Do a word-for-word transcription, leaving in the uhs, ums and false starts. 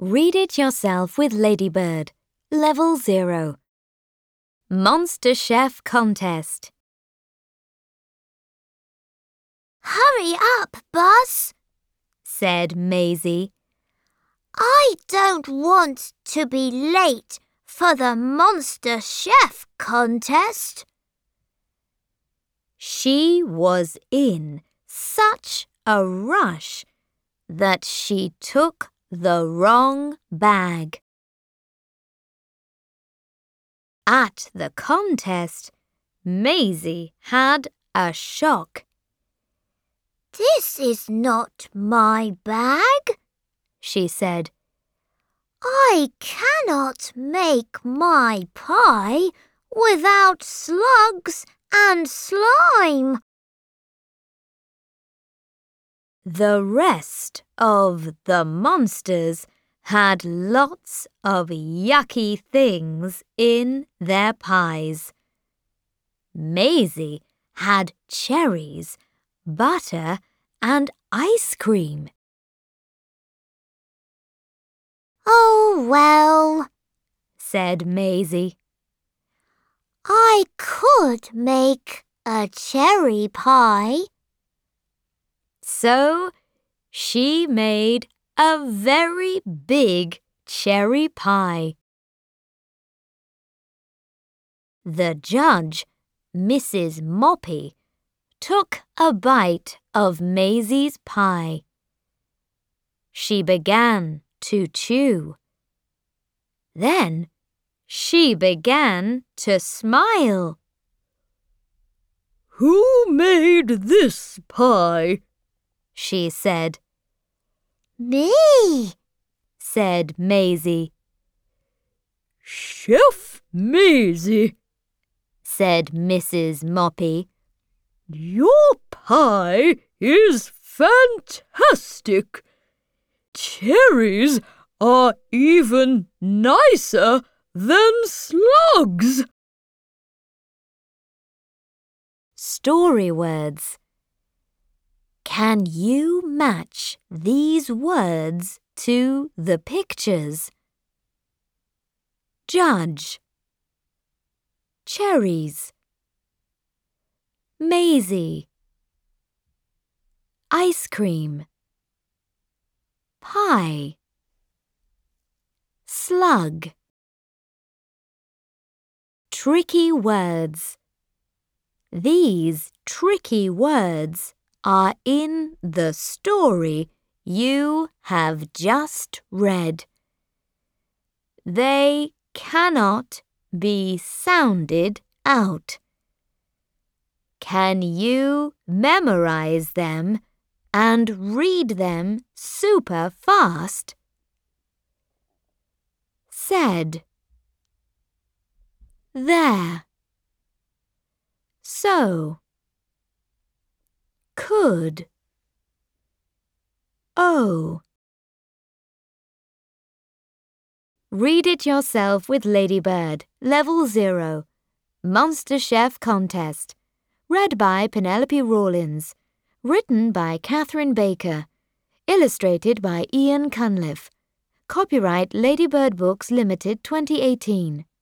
Read it yourself with Ladybird. Level zero. Monster Chef Contest. Hurry up, Buzz, said Maisie. I don't want to be late for the Monster Chef Contest. She was in such a rush that she took the wrong bag. At the contest, Maisie had a shock. This is not my bag, she said. I cannot make my pie without slugs and slime. The rest of the monsters had lots of yucky things in their pies. Maisie had cherries, butter, and ice cream. Oh, well, said Maisie. I could make a cherry pie. So she made a very big cherry pie. The judge, Missus Moppy, took a bite of Maisie's pie. She began to chew. Then she began to smile. "Who made this pie?" she said. Me, said Maisie. "Chef Maisie," said Missus Moppy. "Your pie is fantastic. Cherries are even nicer than slugs." Story words. Can you match these words to the pictures? Judge, cherries, Maisie, ice cream, pie, slug. Tricky words. These tricky words are in the story you have just read. They cannot be sounded out. Can you memorize them and read them super fast? Said, there, so, could, oh. Read it yourself with Ladybird, Level zero. Monster Chef Contest. Read by Penelope Rawlins. Written by Catherine Baker. Illustrated by Ian Cunliffe. Copyright Ladybird Books Limited twenty eighteen.